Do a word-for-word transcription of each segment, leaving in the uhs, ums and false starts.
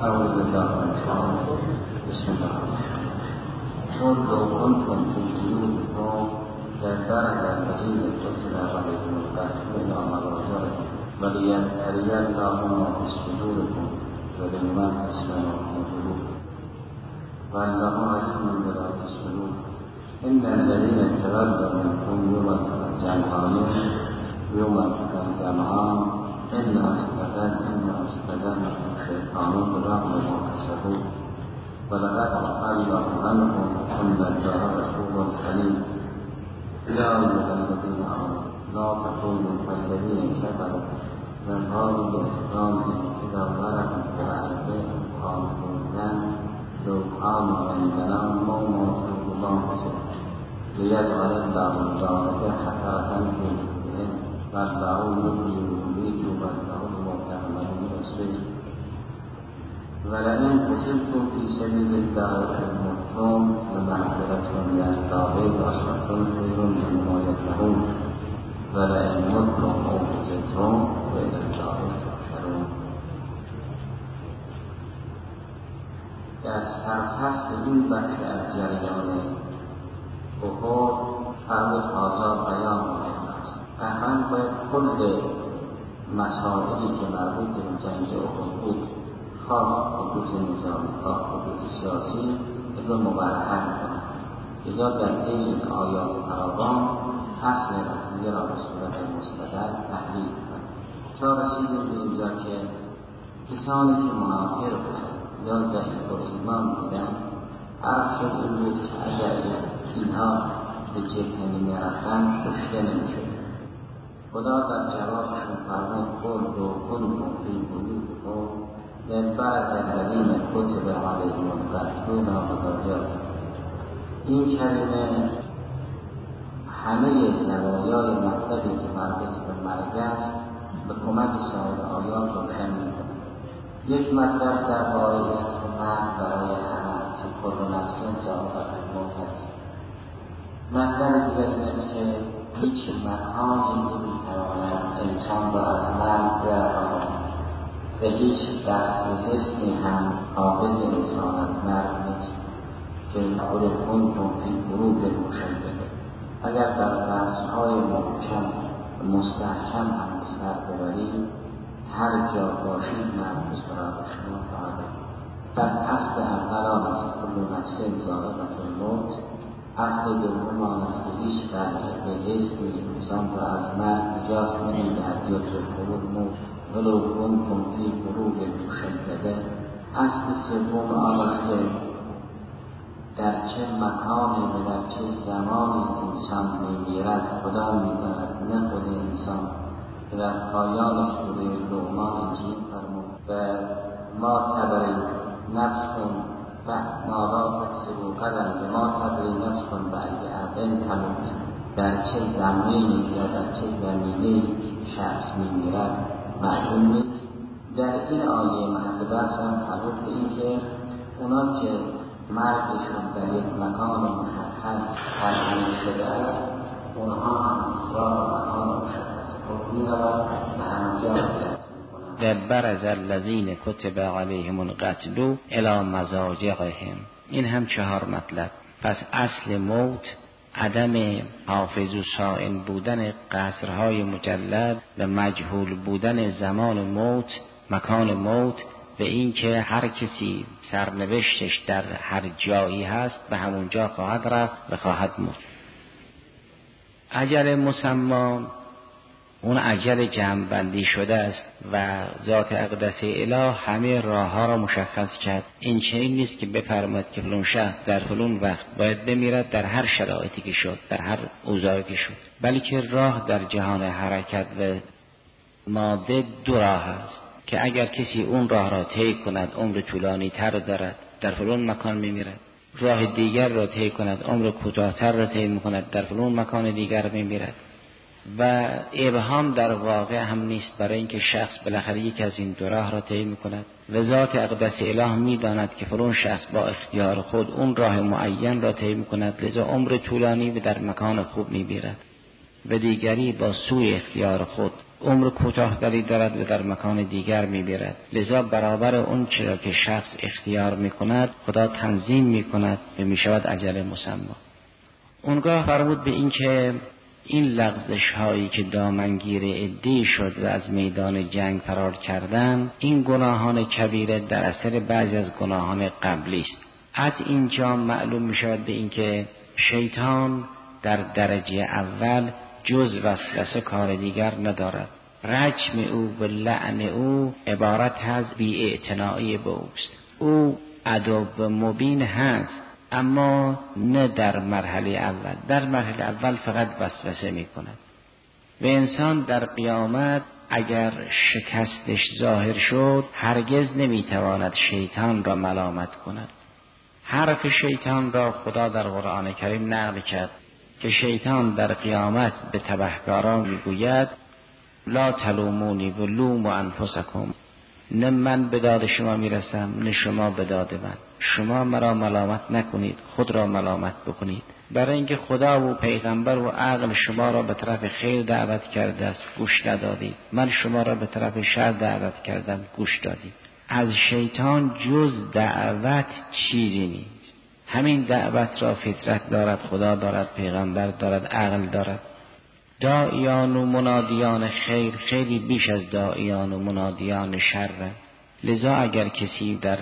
أعوذ بالله من الشيطان بسم الله قل لو كنتم في بيوتكم لبرز الذين كتب عليهم القتل إلى مضاجعكم وليبتلي الله ما في صدوركم ولمن أسلم في قلوبكم والله عليم بذات الصدور إن الذين تولوا منكم يوم التقى الجمعان يوم التقى الجمعان إن أصدقان إن أصدقان الشيطان برغم ما كسبوا ولقد عفا الله عنهم إن الله غفور حليم يا أيها الذين آمنوا لا تكونوا كالذين كفروا وقالوا لإخوانهم إذا ضربوا في الأرض قالوا لن لو كانوا عندنا ما ماتوا بأنفسهم ليجعل الله ذلك حسرة في قلوبهم والله يخرج والله بما تعملون بصير ولئن قتلتم في سبيل الله فمتم لمغفرة من الله وأجر خير مما يجمعون ولئن متم أو قتلتم فإلى الله تحشرون. در سرفصل این بخش از جریان احد فرمود آزار بیان مهم است و هم باید کل مسائلی که مربوط به جنگ احد بود خواه خطوط نظامی خواه خطوط سیاسی رو مبرهن کنند. لذا در این آیات فراوان اصل قضیه را به صورت مستدل تحلیل کنند تا رسیدیم به اینجا که کسانی که منافق بودند یا ضعیف الایمان بودند عرضشون این بود که اگر اینها به جبهه نمیرفتند کشته نمیشد. خدا در جوابشون فرمود قل لو کنتم فی بیوتکم لبرز الذین کتب علیهم القتل الی مضاجعکم. این کلمه همه زوایای مطلبی که مربوط به مرگ است به کمک سایر آیات روشن می‌کند. یک مطلب درباره اسم مرگ برای همه که کل نفس ذائقة الموت است. مطلب دیگر این است که هیچ مکانی نمی‌تواند انسان را از مرگ برهاند و هیچ دست و حسنی هم حافظ انسان از مرگ نیست که ولو کنتم فی بروج مشدده. اگر در بحث‌های محکم مستحکم هم به سر ببرید هر جا باشید مرگ به سراغ شما خواهد آمد. پس اصل اول آن است کل نفس ذائقة الموت. اصل دوم آن است که هیچ فرقی به حسن انسان را از مرگ نجات نمی‌دهد یدرکه الموت ولو کنتم فی بروج مشدده. اصل سوم آن است که در چه مکانی و در چه زمانی انسان می‌میرد خدا می‌داند نه خود انسان. در پایان سوره لقمان اینجوری فرمود و ما تدری نفس ما را تکسب غدا و ما تدری نفس بعد ارض تموت. در چه زمینی یا در چه زمینی شخص می‌میرد معلوم نیست. در این آیه محل بحث هم مربوط به این که اونا که مرگشون در یک مکان مشخص تعیین شده است اونها هم را مکان مشخص خود می‌رود و همانجا لبرز الذین کتب علیهم القتل الی مضاجعهم. این هم چهار مطلب. پس اصل موت عدم حافظ و صائم بودن قصرهای مجلد و مجهول بودن زمان موت، مکان موت و این که هر کسی سرنوشتش در هر جایی هست به همونجا خواهد رفت و خواهد مرد. اجل مسمی اون اجل جمع بندی شده است و ذات اقدس اله همه راه ها را مشخص کرد. این چنین نیست که بفرماید که فلان شخص در فلان وقت باید بمیرد در هر شرایطی که شد، در هر اوضاعی که شد، بلکه راه در جهان حرکت و ماده دو راه است که اگر کسی اون راه را طی کند عمر طولانی تر دارد در فلان مکان میمیرد، راه دیگر را طی کند عمر کوتاه‌تر را طی میکند در فلان مکان دیگر میمیرد. و ابهام در واقع هم نیست برای اینکه شخص بالاخره یک از این دو راه را طی میکند و ذات اقدس اله میداند که فلان شخص با اختیار خود اون راه معین را طی میکند، لذا عمر طولانی و در مکان خوب میمیرد. و دیگری با سوی اختیار خود عمر کوتاه‌تری دارد و در مکان دیگر می‌برد. لذا برابر اون چرا که شخص اختیار می‌کند خدا تنظیم می‌کند و می‌شود اجل مسمى. اونگاه فرمود به این که این لغزش هایی که دامنگیر عده‌ای شد و از میدان جنگ فرار کردن، این گناهان کبیره در اثر بعضی از گناهان قبلی است. از اینجا معلوم می شود به این که شیطان در درجه اول جز وسوسه کار دیگر ندارد. رجم او و لعن او عبارت از بی‌اعتنایی به اوست. او عدو مبین هست، اما نه در مرحله اول. در مرحله اول فقط وسوسه می کند و انسان در قیامت اگر شکستش ظاهر شد هرگز نمی تواند شیطان را ملامت کند. حرف شیطان را خدا در قرآن کریم نقل کرد که شیطان در قیامت به تبهکاران می گوید لا تلومونی و لوموا انفسکم، نه من به داد شما میرسم نه شما به داد من، شما مرا ملامت نکنید، خود را ملامت بکنید. برای اینکه خدا و پیغمبر و عقل شما را به طرف خیر دعوت کرده است گوش ندادید، من شما را به طرف شر دعوت کردم گوش دادید. از شیطان جز دعوت چیزی نیست. همین دعوت را فطرت دارد، خدا دارد، پیغمبر دارد، عقل دارد. داعیان و منادیان خیر خیلی بیش از داعیان و منادیان شر. لذا اگر کسی در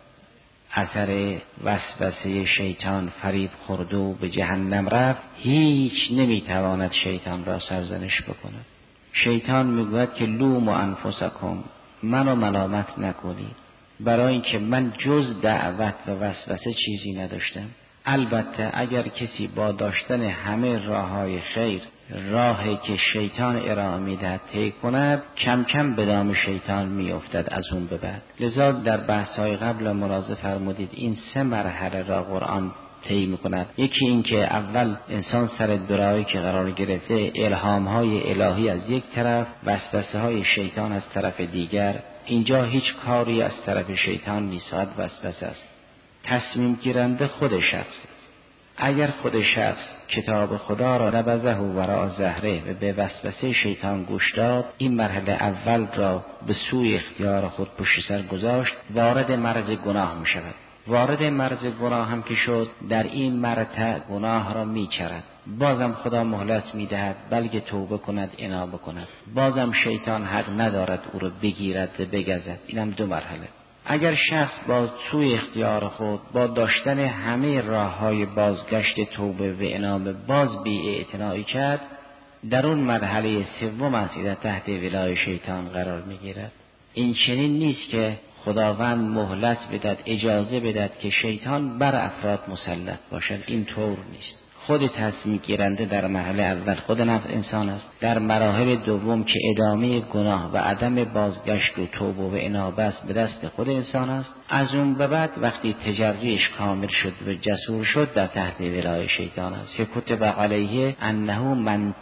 اثر وسوسه شیطان فریب خورد و به جهنم رفت، هیچ نمیتواند شیطان را سرزنش بکند. شیطان میگوید که لوم و انفسکم، منو ملامت نکنید، برای اینکه من جز دعوت و وسوسه چیزی نداشتم. البته اگر کسی با داشتن همه راههای خیر راهی که شیطان ارائه میدهد طی کند، کم کم به دام شیطان میافتد از اون به بعد. لذا در بحث‌های قبل ملاحظه فرمودید این سه مرحله را قرآن طی میکند. یکی این که اول انسان سر درایی که قرار گرفته، الهام‌های الهی از یک طرف، وسوسه‌های شیطان از طرف دیگر. اینجا هیچ کاری از طرف شیطان نیست، فقط وسوسه است. تصمیم گیرنده خود شخص است. اگر خود شخص کتاب خدا را نبذه و وراء ظهره و به وسوسه شیطان گوش داد، این مرحله اول را به سوی اختیار خود پشت سر گذاشت، وارد مرز گناه می شود. وارد مرز گناه هم که شد، در این مرتبه گناه را می چرد. بازم خدا مهلت می دهد بلکه توبه کند، انابه کند. بازم شیطان حق ندارد او را بگیرد و بگزد. اینم دو مرحله. اگر شخص با سوی اختیار خود با داشتن همه راه‌های بازگشت توبه و انابه باز بی‌اعتنایی کرد، در اون مرحله سوم است که تحت ولای شیطان قرار می‌گیرد. این چنین نیست که خداوند مهلت بدهد، اجازه بدهد که شیطان بر افراد مسلط باشد. این طور نیست. خود تصمیم گیرنده در مرحله اول خود نفس انسان است. در مراحل دوم که ادامه گناه و عدم بازگشت و توبه و انابه است به دست خود انسان است. از اون به بعد وقتی تجریش کامل شد و جسور شد، در تحت ولای شیطان است که کتب علیه انه من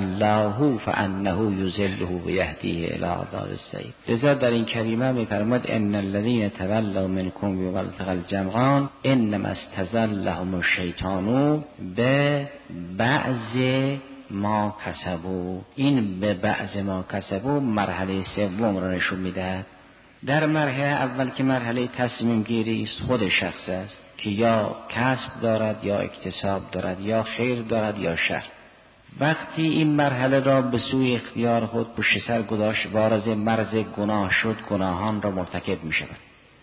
تولاه فانه یضله و یهدیه الی عذاب السعیر. لذا در این کریمه می‌فرماید ان الذين تولوا منکم یوم التقى الجمعان انما استزلهم الشیطان به بعض ما کسبو. این به بعض ما کسبو مرحله سوم را نشون میدهد. در مرحله اول که مرحله تصمیم گیری است، خود شخص است که یا کسب دارد یا اکتساب دارد، یا خیر دارد یا شر. وقتی این مرحله را به سوی اختیار خود پشت سر گذاشت، وارد مرز گناه شد، گناهان را مرتکب می شود.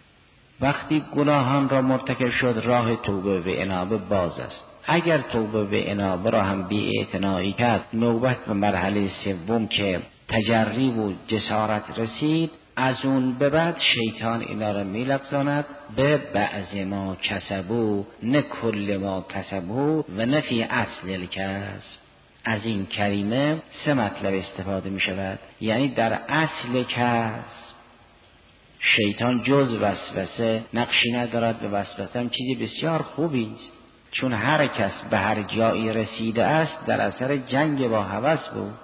وقتی گناهان را مرتکب شد، راه توبه و انابه باز است. اگر توبه و انابه را هم بی‌اعتنایی کرد، نوبت به مرحله سوم که تجری و جسارت رسید، از اون به بعد شیطان اینا را می‌لغزاند به بعض ما کسبو، نه کل ما کسبو و نه فی اصل الکسب. از این کریمه سه مطلب استفاده می شود. یعنی در اصل کسب شیطان جز وسوسه نقشی ندارد و وسوسه هم چیزی بسیار خوبی است، چون هر کس به هر جایی رسیده است در اثر جنگ با هوس بود.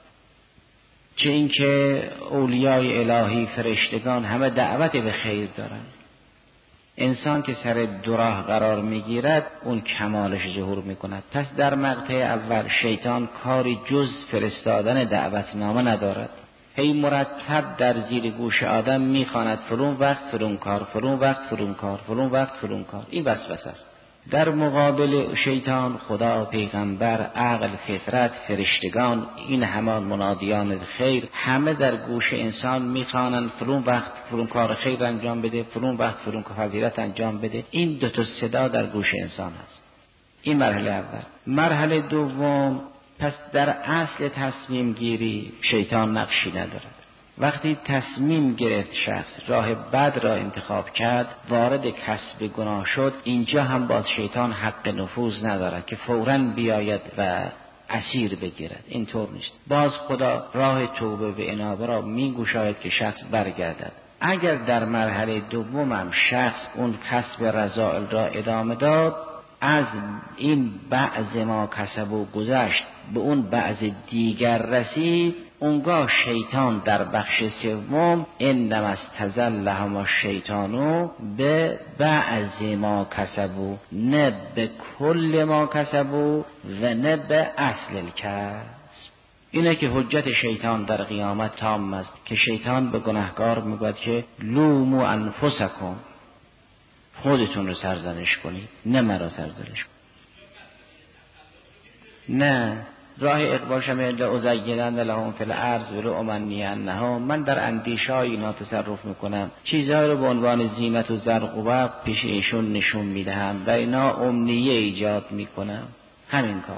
چه اینکه اولیای الهی، فرشتگان همه دعوت به خیر دارند. انسان که سر دو راه قرار میگیرد اون کمالش ظهور میکند. پس در مقطع اول شیطان کاری جز فرستادن دعوتنامه ندارد، هی مرتب در زیر گوش آدم میخواند فرون وقت فرون کار، فرون وقت فرون کار، فرون وقت فرون کار. این وسوسه است. در مقابل شیطان خدا، پیغمبر، عقل، فطرت، فرشتگان، این همان منادیان خیر، همه در گوش انسان میخوانند فرون وقت فرون کار خیر انجام بده، فرون وقت فرون کار فضیلت انجام بده. این دو تا صدا در گوش انسان هست. این مرحله اول. مرحله دوم، پس در اصل تصمیم گیری شیطان نقشی ندارد. وقتی تصمیم گرفت شخص راه بد را انتخاب کرد، وارد کسب گناه شد، اینجا هم باز شیطان حق نفوذ ندارد که فوراً بیاید و اسیر بگیرد. اینطور نیست. باز خدا راه توبه و انابه را میگشاید که شخص برگردد. اگر در مرحله دومم شخص اون کسب رذائل را ادامه داد، از این بعض ما کسبو گذشت به اون بعض دیگر رسید، اونگاه شیطان در بخش سوم انما استزلهم الشیطانو به بعض ما کسبو، نه به کل ما کسبو و نه به اصل الکسب. اینه که حجت شیطان در قیامت تام است که شیطان به گناهکار میگوید که لومو انفسکم، خودتون رو سرزنش کنید، نه مرا سرزنش کنید. نه، راه اقباشم لأزینن لهم فی الارض ولأمنینهم. من در اندیشه‌های اینا تصرف میکنم، چیزهایی رو به عنوان زینت و زرق و برق پیش ایشون نشون میدهم و اینا امنیه ایجاد میکنم. همین کار.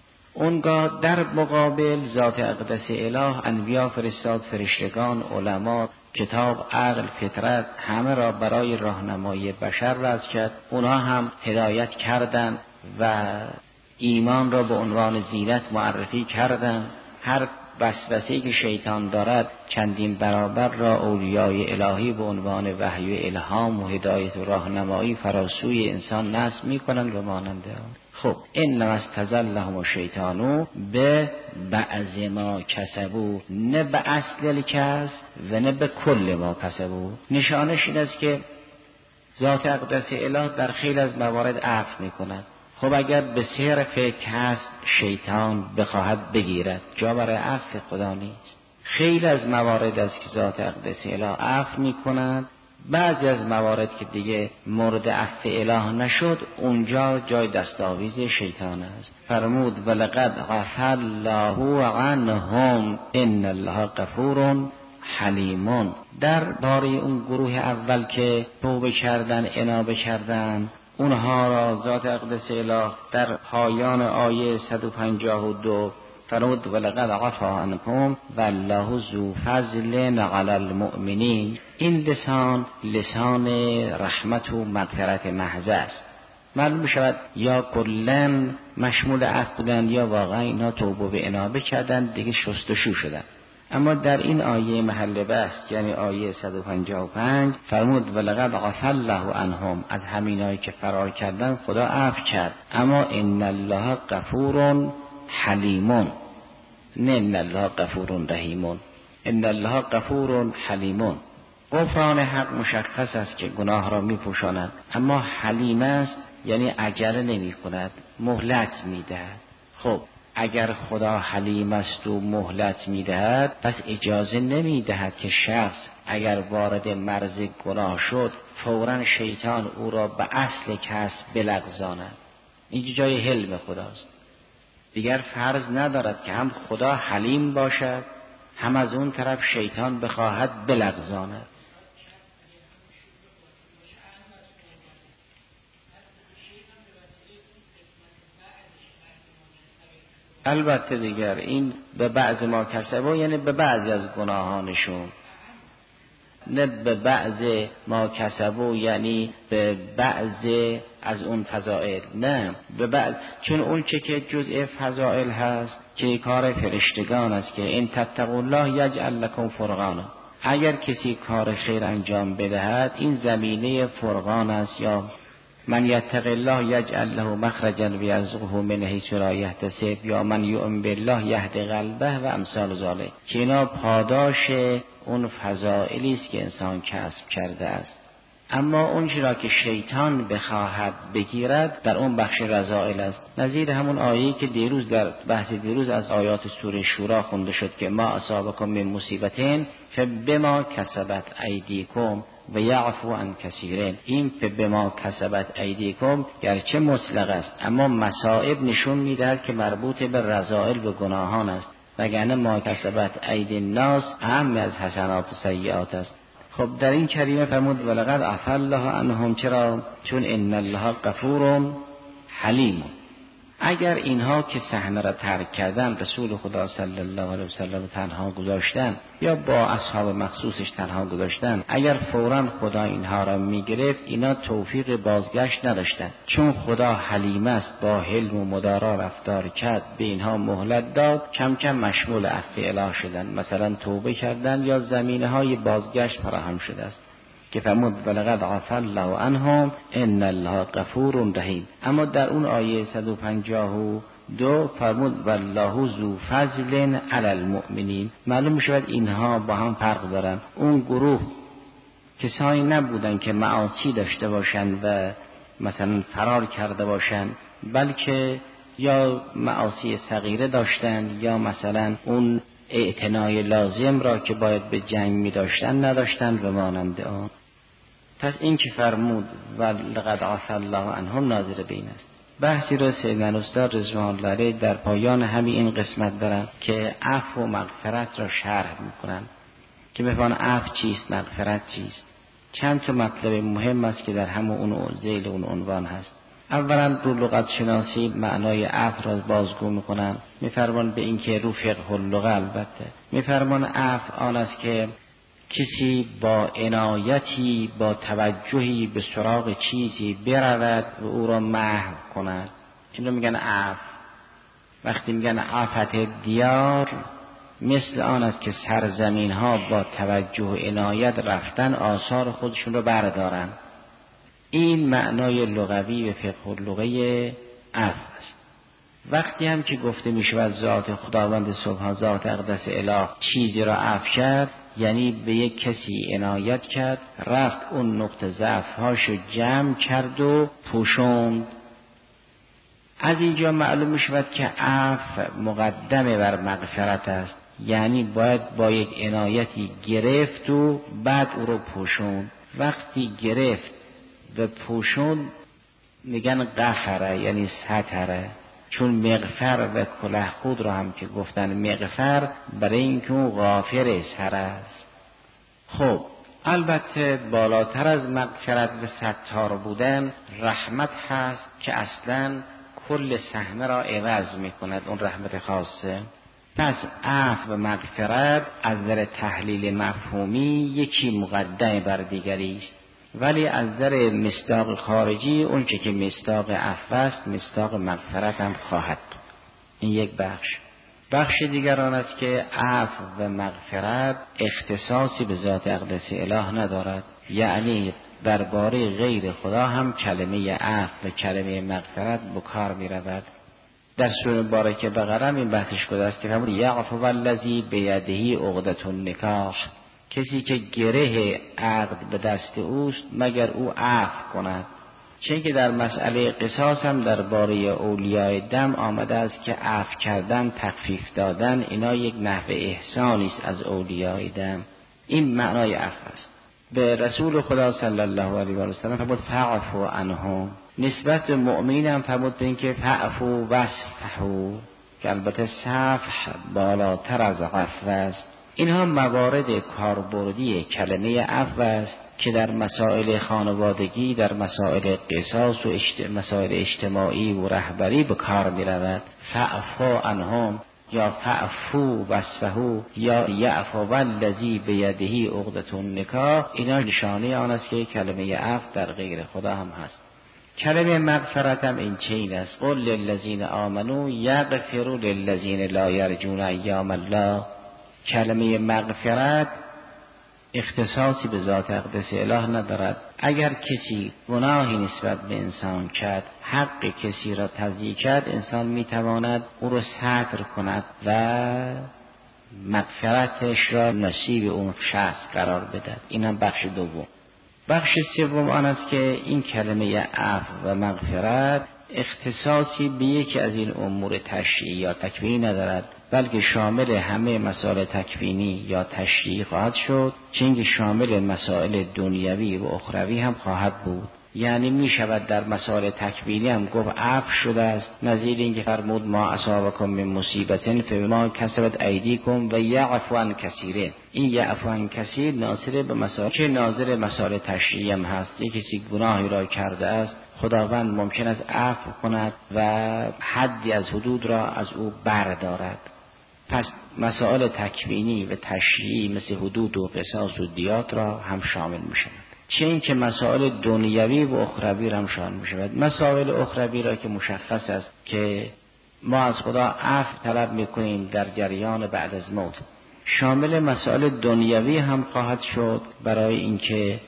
اونگاه در مقابل ذات اقدس اله انبیا فرستاد، فرشتگان، علما، کتاب، عقل، فطرت، همه را برای راهنمایی بشر وضع کرد. اونا هم هدایت کردند و ایمان را به عنوان زینت معرفی کردند. هر وسوسه‌ای که شیطان دارد چندین برابر را اولیای الهی به عنوان وحی و الهام و هدایت و راهنمایی فراسوی انسان نصب می‌کنند و مانند آن. خب انما استزلهم الشیطانو به بعض ما کسبو، نه به اصل الکسب و نه به کل ما کسبو. نشانش این است که ذات اقدس اله در خیلی از موارد عفو می‌کند. خب اگر به صرف کسب شیطان بخواهد بگیرد، جا برای عفو خدا نیست. خیلی از موارد است که ذات اقدس اله عفو می‌کند. بعضی از موارد که دیگه مورد عفو اله نشد، اونجا جای دستاویز شیطان است. فرمود ولقد عفا الله عنهم ان الله غفور حلیم. در باره اون گروه اول که توبه کردن، انابه کردن، اونها را ذات اقدس اله در پایان آیه صد و پنجاه و دو فرمود ولقد عفا عنکم والله ذو فضل علی المؤمنین. این لسان لسان رحمت و مغفرت محض است. معلوم شود یا کلاً مشمول عفو بودند یا واقعا اینا توبه و انابه کردند، دیگه شستشو شدند. اما در این آیه محل بحث یعنی آیه صد و پنجاه و پنج فرمود ولقد عفا الله عنهم، از همینایی که فرار کردن خدا عفو کرد. اما ان الله غفور حلیم، نه ان الله غفور رحیم. ان الله غفور حلیم. غفران حق مشخص است که گناه را میپوشاند، اما حلیم است یعنی عجله نمی کند، مهلت میدهد. خب اگر خدا حلیم است و مهلت میدهد، پس اجازه نمیدهد که شخص اگر وارد مرز گناه شد فوراً شیطان او را به اصل کسب بلغزاند. این جای حلم خداست. دیگر فرض ندارد که هم خدا حلیم باشد، هم از اون طرف شیطان بخواهد بلغزاند. البته دیگر این به بعض ما کسبو یعنی به بعضی از گناهانشون، نه به بعض ما کسبو یعنی به بعض از اون فضائل، نه به بعض، چون اون چه که جزء فضائل هست که کار فرشتگان است که این تتقوا الله یجعل لکم فرقانا. اگر کسی کار خیر انجام بدهد این زمینه فرقان است. یا من یتق الله یجعل له مخرجا و یرزقه من حیث لا یحتسب، یا من یؤمن بالله یهد قلبه و امثال ذالک، که اینا پاداش اون فضائلی است که انسان کسب کرده است. اما اون چیزی که شیطان بخواهد بگیرد در اون بخش رذائل است. نظیر همون آیه‌ای که دیروز در بحث دیروز از آیات سوره شورا خونده شد که ما اصابکم من مصیبتین فبما کسبت ایدیکم و یعفو عن کثیرین. این فبما کسبت ایدیکم گرچه مطلق است اما مصائب نشون میدهد که مربوط به رذائل و گناهان است، وگرنه ما کسبت ایدی الناس اهم از حسنات و سیئات است. خب در این کریمه فرمود ولقد عفا الله عنهم. چرا؟ چون ان الله غفور حلیم. اگر اینها که صحنه را ترک کردن رسول خدا صلی الله علیه و سلم تنها گذاشتن یا با اصحاب مخصوصش تنها گذاشتن، اگر فوراً خدا اینها را میگرفت اینا توفیق بازگشت نداشتن. چون خدا حلیم است با حلم و مدارا رفتار کرد، به اینها مهلت داد، کم کم مشمول عفو الهی شدن، مثلا توبه کردن یا زمینه های بازگشت فراهم شده است که فرمود ولقد عفا الله عنهم ان الله غفور رحیم. اما در اون آیه صد و پنجاه و دو فرمود والله ذو فضل علی المؤمنین. معلوم میشود اینها با هم فرق دارن. اون گروه کسانی نبودن که معاصی داشته باشند و مثلا فرار کرده باشند، بلکه یا معاصی صغیره داشتند یا مثلا اون اعتنای لازم را که باید به جنگ می داشتن نداشتن و مانند آن. پس این که فرمود ولقد عفا الله عنهم ناظر به این است. بحثی را سیدنا استاد رضوان الله علیه در پایان همین این قسمت دارن که عفو و مغفرت را شرح میکنن که بفهمن عفو چیست، مغفرت چیست. چند تا مطلب مهم است که در همون اون ذیل اون عنوان هست. اولا رو لغت شناسی معنای عفو را بازگو میکنن، میفرمان به این که رو فقه اللغه البته میفرمان عفو آن است که کسی با عنایتی با توجهی به سراغ چیزی برود و او را محو کند. این رو میگن عفو. وقتی میگن عفت دیار مثل آن است که سرزمین ها با توجه و عنایت رفتن آثار خودشون رو بردارن. این معنای لغوی و فقه اللغه عفو است. وقتی هم که گفته می شود ذات خداوند سبحان ذات اقدس اله چیزی را عفو کرد، یعنی به یک کسی عنایت کرد، رفت اون نقطه ضعف‌هاشو جمع کرد و پوشوند. از اینجا معلوم می شود که عفو مقدمه بر مغفرت است، یعنی باید با یک عنایتی گرفت و بعد او رو پوشوند. وقتی گرفت و پوشوند میگن غفره، یعنی ستره. چون مغفر و کلاه خود رو هم که گفتن مغفر برای اینکه اون غافر سر است. خب البته بالاتر از مغفرت و ستار بودن رحمت هست که اصلا کل صحنه را عوض میکند، اون رحمت خاصه. پس عفو و مغفرت از نظر تحلیل مفهومی یکی مقدم بر دیگری است، ولی از نظر مصداق خارجی اون چه که مصداق عفو است مصداق مغفرت هم خواهد. این یک بخش. بخش دیگر آن است که عفو و مغفرت اختصاصی به ذات اقدس اله ندارد، یعنی درباره غیر خدا هم کلمه عفو و کلمه مغفرت به کار می رود. در سوره مبارکه بقره این بحثش شده است که فرمود یعفو الذی بیده عقدة النکاح، کسی که گره عقد به دست اوست مگر او عفو کند. چون که در مسئله قصاص هم درباره اولیای دم آمده است که عفو کردن، تخفیف دادن، اینا یک نحو احسانی است از اولیای دم. این معنای عفو است. به رسول خدا صلی الله علیه و سلم فرمود فاعفوا عنهم. نسبت به مؤمنین هم فرمود به این که فاعفوا واصفحوا، که البته صفح بالاتر از عفو است. اینها موارد کاربردی کلمه عفو است که در مسائل خانوادگی، در مسائل قصاص و اجت... مسائل اجتماعی و رهبری به کار می رود. فاعفوا عنهم یا فاعفوا واصفحوا یا یعفو الذی بیده عقدة النکاح، اینا نشانه آن است که کلمه عفو در غیر خدا هم هست. کلمه مغفرت هم این چین است. قل للذین آمنوا یغفروا للذین لا یرجون ایام الله. کلمه مغفرت اختصاصی به ذات اقدس اله ندارد. اگر کسی گناهی نسبت به انسان کرد، حق کسی را تضییع کرد، انسان میتواند او را ستر کند و مغفرتش را نصیب اون شخص قرار بدهد. این هم بخش دوم. بخش سوم آن است که این کلمه عفو و مغفرت اختصاصی به یکی از این امور تشریعی یا تکوینی ندارد، بلکه شامل همه مسائل تکوینی یا تشریعی خواهد شد، چون شامل مسائل دنیوی و اخروی هم خواهد بود. یعنی می شود در مسائل تکوینی هم گفت عفو شده است، نظیر اینکه فرمود ما اصابکم من مصیبت فبما کسبت ایدیکم و یعفو عن کثیر. این یعفو عن کثیر ناظر به مسائل که ناظر مسائل تشریعی هم هست. یک کسی گناهی را کرده است، خداوند ممکن است عفو کند و حدی از حدود را از او بردارد. پس مسائل تکوینی و تشریعی مثل حدود و قصاص و دیات را هم شامل می شود، چه این که مسائل دنیوی و اخروی را هم شامل می شود. مسائل اخروی را که مشخص است که ما از خدا عفو طلب می کنیم در جریان بعد از موت، شامل مسائل دنیوی هم خواهد شد، برای اینکه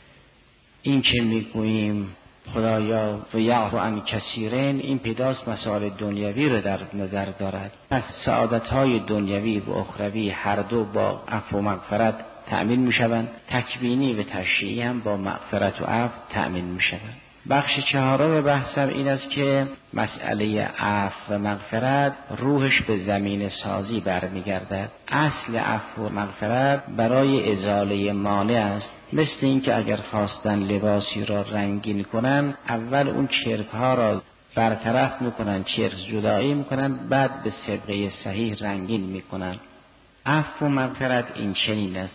این که می گوییم خدایا و یعفو عن کثیرین، این پیداست مسائل دنیوی رو در نظر دارد. پس سعادت‌های دنیوی و اخروی هر دو با عفو و مغفرت تأمین می شوند، تکوینی و تشریعی هم با مغفرت و عفو تأمین می شوند. بخش چهارم بحثم این است که مسئله عفو و مغفرت روحش به زمین سازی برمیگردد. اصل عفو و مغفرت برای ازاله مانع است، مثل این که اگر خواستن لباسی را رنگین کنن، اول اون چرک ها را برطرف میکنن، چرک جدایی میکنن، بعد به سبقه صحیح رنگین میکنن. عفو و مغفرت این چنین است،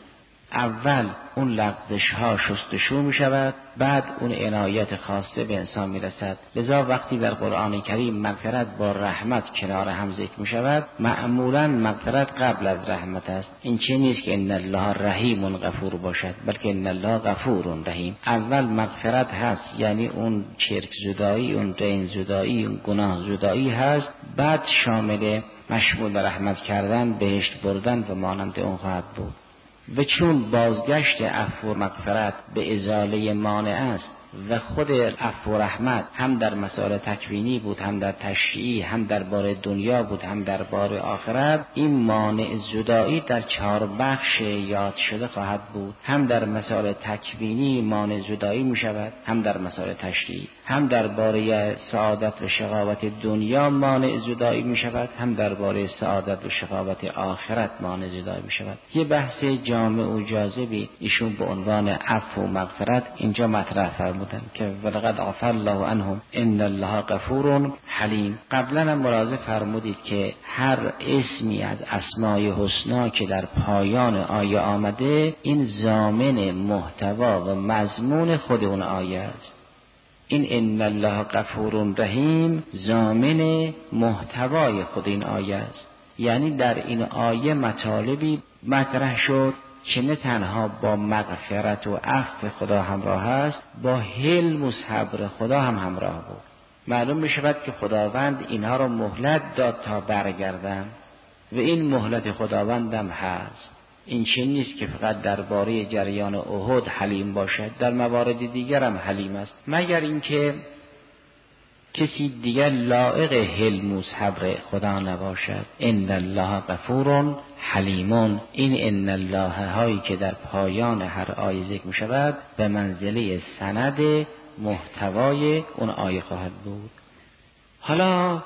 اول اون لغزش ها شستشو می شود، بعد اون عنایت خاصه به انسان می رسد. لذا وقتی در قرآن کریم مغفرت با رحمت کنار هم ذکر می شود، معمولا مغفرت قبل از رحمت است. این چه نیست که ان الله رحیم غفور باشد، بلکه ان الله غفور رحیم. اول مغفرت هست، یعنی اون چرک زدایی، اون دین زدایی، اون گناه زدایی هست، بعد شامل مشمول رحمت کردن، بهشت بردن و مانند اون خواهد بود. و چون بازگشت عفو و مغفرت به ازاله مانع است و خود عفو و رحمت هم در مسائل تکوینی بود، هم در تشریعی، هم در بار دنیا بود، هم در بار آخرت، این مانع زدایی در چهار بخش یاد شده خواهد بود. هم در مسائل تکوینی مانع زدایی می شود، هم در مسائل تشریعی، هم در باره سعادت و شقاوت دنیا مانع زدایی می شود، هم در باره سعادت و شقاوت آخرت مانع زدایی می شود. یه بحث جامع و جاذبی ایشون به عنوان عفو و مغفرت اینجا مطرح فرمودن که ولقد عفا الله عنهم ان الله غفور حلیم. قبلا هم ملاحظه فرمودید که هر اسمی از اسمای حسنا که در پایان آیه آمده، این ضامن محتوا و مضمون خود اون آیه است. این ان الله غفور رحیم ضامن محتوای خود این آیه است. یعنی در این آیه مطالبی مطرح شد که نه تنها با مغفرت و عفو خدا همراه است، با حلم و صبر خدا هم همراه بود. معلوم می شود که خداوند اینها را مهلت داد تا برگردن و این مهلت خداوند هم هست. این چه نیست که فقط درباره جریان احد حلیم باشد، در موارد دیگر هم حلیم است، مگر اینکه کسی دیگر لایق حلم و صبر خدا نباشد. ان الله غفور حلیمون، این ان الله هایی که در پایان هر آیه ذکر می شود به منزله سند محتوای اون آیه خواهد بود. حالا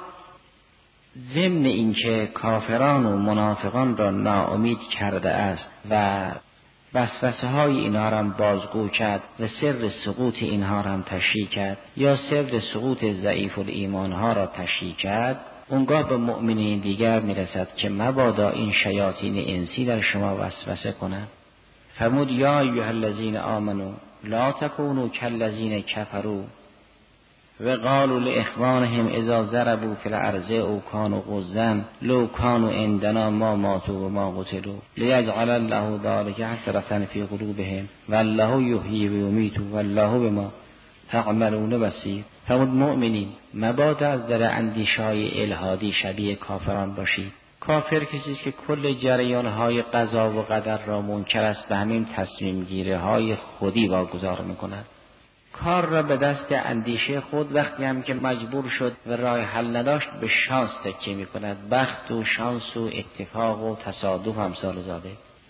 ضمن اینکه کافران و منافقان را ناامید کرده است و وسوسه های اینها را هم بازگو کرد و سر سقوط اینها را هم تشریح کرد، یا سر سقوط ضعیف الایمان ها را تشریح کرد، اونگاه به مؤمنین دیگر میرسد که مبادا این شیاطین انسی در شما وسوسه کنند. فرمود یا ایها الذین آمنو لا تکونوا کالذین کفروا و قالوا لاخوانهم اذا ضربوا فی الارض او کانوا غزا لو کانوا عندنا ما ماتوا و ما قتلوا لیجعل الله ذلک حسرة فی قلوبهم والله یحیی و یمیت والله بما تعملون بصیر. فرمود مؤمنین مبادا از در اندیشه‌های الحادی شبیه کافران باشید. کافر کسی است که کل جریان‌های قضا و قدر را منکر است، به همین تصمیم گیری های خودی واگذار می‌کند. کار را به دست اندیشه خود، وقتی هم که مجبور شد و راه حل نداشت به شانس تکیه می‌کند. بخت و شانس و اتفاق و تصادف همسال زاده.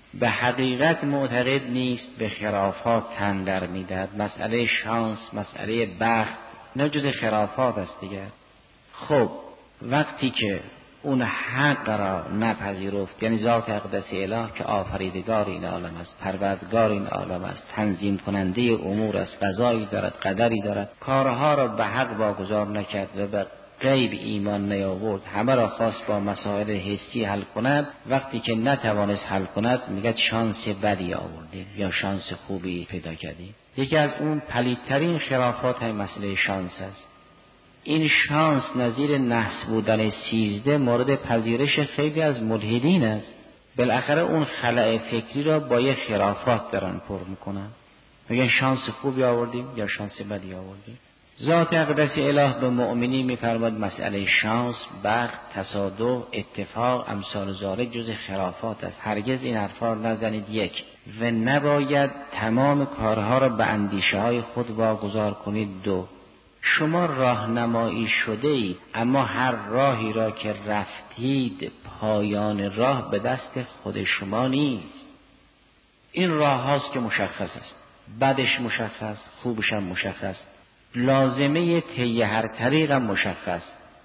به حقیقت معتقد نیست، به خرافات تن در میدهد. مسئله شانس، مسئله بخت، نه جز خرافات است دیگر. خب وقتی که اون حق را نپذیرفت، یعنی ذات اقدس اله که آفریدگار این عالم است، پروردگار این عالم است، تنظیم کننده امور است، قضایی دارد، قدری دارد، کارها را به حق واگذار نکرد و به غیب ایمان نیاورد، همه را خواست با مسائل حسی حل کند، وقتی که نتوانست حل کند میگه شانس بدی آوردیم یا شانس خوبی پیدا کردیم. یکی از اون پلیدترین خرافات های مسئله شانس است. این شانس نظیر نحس بودن سیزده مورد پذیرش خیلی از ملحدین است. بالاخره اون خلأ فکری را با یه خرافات دارن پر میکنن، میگن شانس خوبی آوردیم یا شانس بدی آوردیم. ذات اقدس اله به مؤمنین میفرماد مسئله شانس، بخت، تصادف، اتفاق، امثال ذالک جز خرافات است. هرگز این حرفا نزنید. یک، و نباید تمام کارها را به اندیشه های خود واگذار کنید. دو، شما راهنمایی شده اید، اما هر راهی را که رفتید پایان راه به دست خود شما نیست. این راه هاست که مشخص است، بدش مشخص، خوبش هم مشخص، لازمه طی هر طریق هم مشخص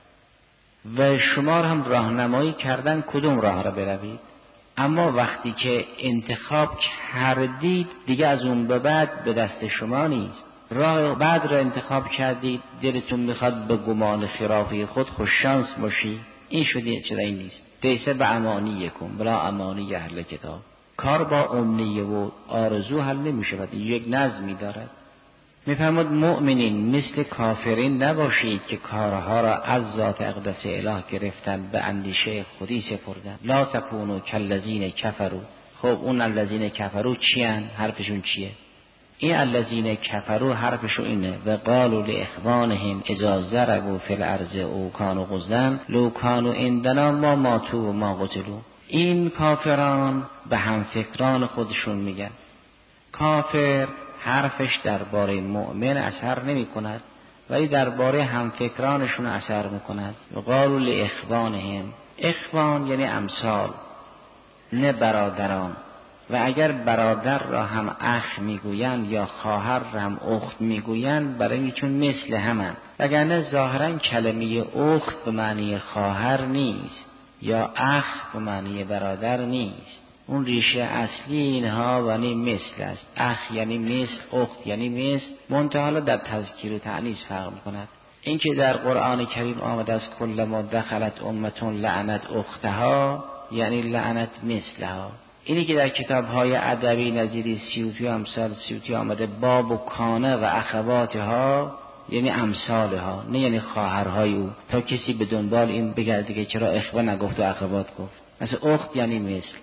و شما را هم راهنمایی کردن کدوم راه را بروید. اما وقتی که انتخاب کردید دیگه از اون به بعد به دست شما نیست. راه بعد را انتخاب کردید، دلتون میخواد به گمان خرافی خود خوششانس باشی، این شده. چرا این نیست؟ دیسه به امانی کن بلا امانی اهل کتاب. کار با امنیه و آرزو حل نمیشه، باید یک نظمی دارد. میفرماد مؤمنین مثل کافرین نباشید که کارها را از ذات اقدس اله گرفتن به اندیشه خودی سپردن. لا تکونوا کالذین کفروا. خب اون الذین کفروا چیان؟ حرفشون چیه؟ این الذین کفروا حرفشون اینه و قالوا لاخوانهم اذا ضربوا فی الارض او کانوا غزا لو کانوا عندنا ما ماتوا و ما قتلوا. این کافران به همفکران خودشون میگن. کافر حرفش درباره مؤمن اثر نمی کند ولی درباره همفکرانشون اثر میکند. و قالوا لاخوانهم، اخوان یعنی امثال، نه برادران. و اگر برادر را هم اخ میگویند یا خواهر را هم اخت میگویند برای اینکه چون مثل همند، وگرنه ظاهرا کلمه اخت به معنی خواهر نیست یا اخ به معنی برادر نیست. اون ریشه اصلی اینها یعنی مثل است. اخ یعنی مثل، اخت یعنی مثل، منتها در تذکیر و تأنیث فرق میکند. این که در قرآن کریم آمده است کل ما دخلت امتون لعنت اختها یعنی لعنت مثلها. اینی که در کتاب‌های ادبی نظیری سیوطی و امثال سیوطی آمده باب و کانه و اخواتها یعنی امثالها، نه یعنی خواهرهای او، تا کسی به دنبال این بگرده که چرا اخوه نگفت و اخوات گفت. مثل اخت یعنی مثل.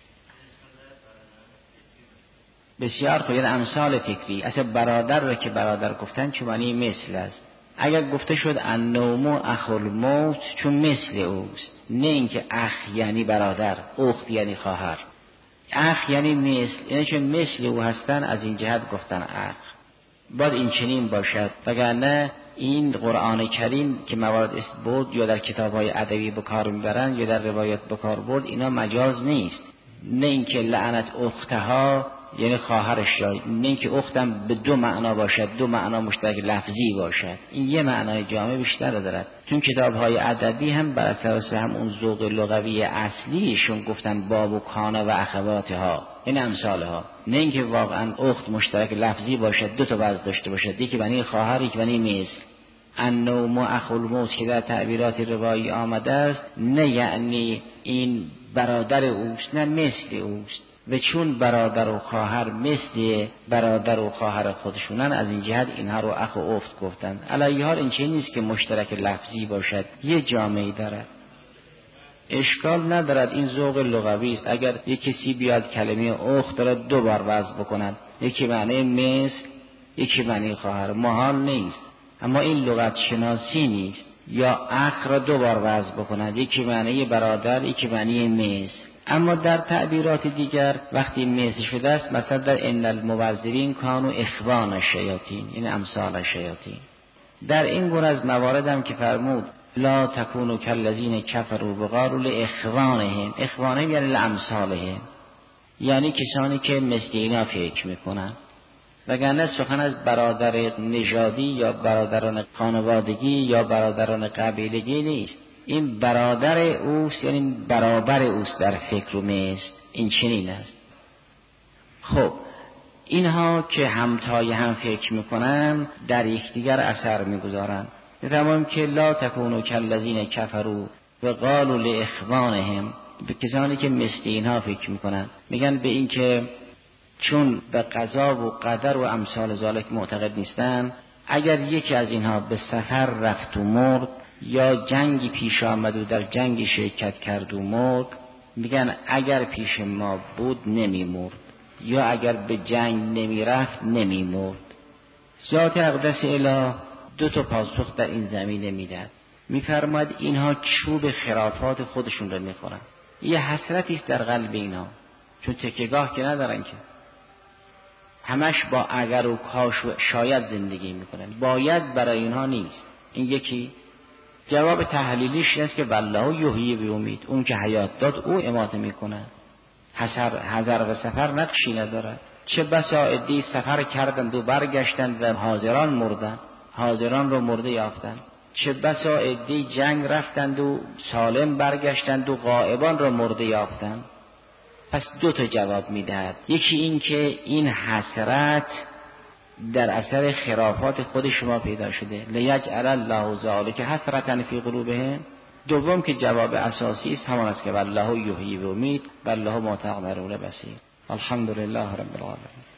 بسیار خوب، یعنی امثال فکری. اصلا برادر را که برادر گفتن چون معنی مثل است. اگر گفته شد النوم اخو الموت چون مثل اوست، نه اینکه اخ یعنی برادر، اخت یعنی خواهر. اخ یعنی مثل، یعنی چون مثل او هستن از این جهت گفتن اخ. باید این چنین باشد، وگرنه این قرآن کریم که موارد است بود یا در کتاب‌های ادبی به کار میبرن یا در روایات به کار برد، اینا مجاز نیست. نه اینکه لعنت اختها یعنی خواهرش، یا نه اینکه اختم به دو معنا باشد، دو معنا مشترک لفظی باشد. این یه معنای جامع بیشتر دارد. چون کتاب‌های ادبی هم بر اساس هم اون ذوق لغوی اصلیشون گفتن باب و کانه و اخواتها این امثالها، نه اینکه واقعا اخت مشترک لفظی باشد، دو تا وجه داشته باشد، یکی بنی خواهر یکی بنی مثل. النوم اخو الموت که در تعبیرات روایی آمده است، نه یعنی این برادر اوست نه مثل اوست. و چون برادر و خواهر مثل برادر و خواهر خودشونن، از این جهت اینها رو اخ و اخت گفتن. علیه حال این چه نیست که مشترک لفظی باشد، یه جامعه دارد، اشکال ندارد. این ذوق لغوی است. اگر یک کسی بیاد کلمه اخت دارد دو بار وضع بکند، یکی معنی مثل یکی معنی خواهر، محال نیست. اما این لغت شناسی نیست. یا اخ را دو بار وضع بکند، یکی معنی برادر یکی معنی مثل. اما در تعبیرات دیگر وقتی مثل شده است، مثلا در ان المبذرین کانوا اخوان الشیاطین، این امثال الشیاطین. در این گونه از موارد هم که فرمود لا تکونوا کالذین کفروا وقالوا لاخوانهم، اخوانهم یعنی لامثالهم. یعنی کسانی که مثل اینا فکر میکنن. وگرنه سخن از برادر نژادی یا برادران خانوادگی یا برادران قبیلگی نیست. این برادر اوست، یعنی برابر اوست در فکر و مثل. این چنین است. خب اینها که همتای هم فکر میکنن در یکدیگر اثر میگذارن. میفهمیم که لا تکونوا کالذین کفروا و قالوا لاخوانهم، به کسانی که مثل اینها فکر میکنن میگن به این که چون به قضا و قدر و امثال ذالک معتقد نیستن، اگر یکی از اینها به سفر رفت و مرد یا جنگی پیش آمد و در جنگی شرکت کرد و مرد، میگن اگر پیش ما بود نمی مرد یا اگر به جنگ نمی رفت نمی مرد. ذات اقدس اله دو تا پاسخ در این زمینه میدن. میفرماید اینها چوب خرافات خودشون رو میخورن. یه حسرتی است در قلب اینها، چون تکیه‌گاه که ندارن که، همش با اگر و کاش و شاید زندگی میکنن. باید برای اینها نیست. این یکی. جواب تحلیلیش است که والله یحیی و یمیت، اون که حیات داد او اماته میکنه. حذر حذر و سفر نقشی نداره. چه بسا عده‌ای سفر کردند و برگشتند و حاضران مردند، حاضران رو مرده یافتند. چه بسا عده‌ای جنگ رفتند و سالم برگشتند و غائبان رو مرده یافتند. پس دو تا جواب میدهد. یکی این که این حسرت در اثر خرافات خود شما پیدا شده، لیجعل الله ذلک حسرة فی قلوبهم. دوم که جواب اساسی است همان است که والله یحیی و یمیت والله ما تعملون بصیر. الحمدلله رب العالمین.